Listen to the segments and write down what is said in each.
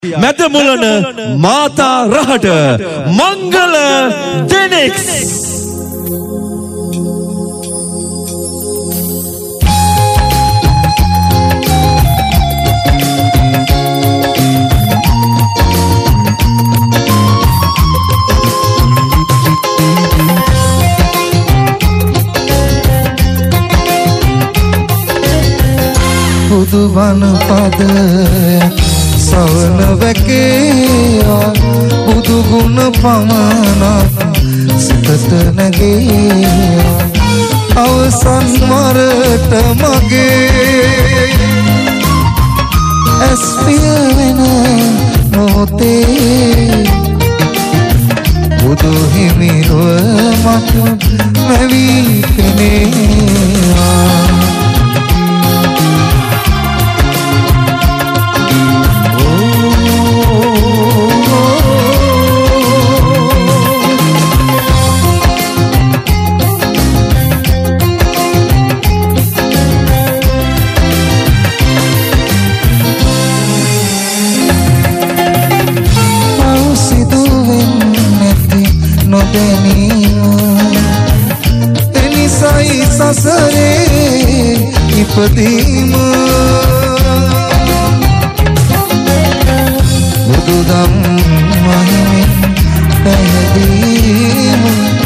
මැද මුලන මාතා රහට මංගල දෙනෙක්ස් බුදුබණ පද සවන වැකේවා බුදු ගුණ පමණක් සිතට නැගේවා අවසන් මරට මගේ ඇස් පිය වෙන මොහොතේ බුදු හිමිරුව මට මැවී පෙනේවා එනිසයි සසරේ ඉපදීම බුදුදම් මහිමෙන් පැහැදීම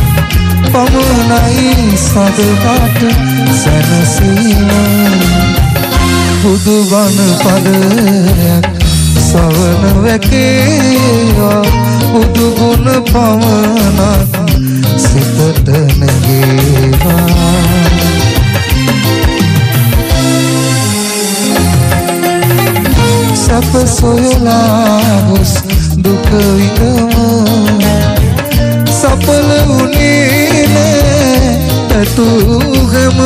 පමණයි සදහට සැනසීම බුදුබණ පදයක් සවන වැකේවා බුදු ගුණ පමණක් සිතට නැගේවා සැප සොයලා ගොස් දුක විඳම සඵල වුණේ නෑ පැතුගම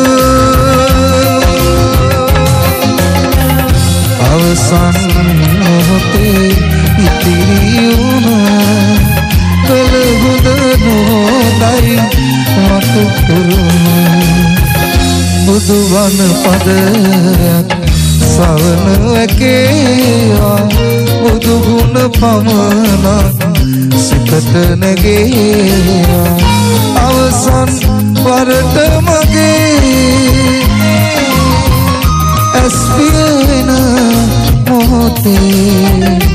අවසන් මොහොතේ ඉතිරි වුණ කල හොඳ නොදයි මට කරුණ බුදුබණ පදයක් සවන වැකේවා බුදු ගුණ පමණක් සිතට නැගේවා අවසන් වරට මගේ ඇස් පිය වෙන මොහොතේ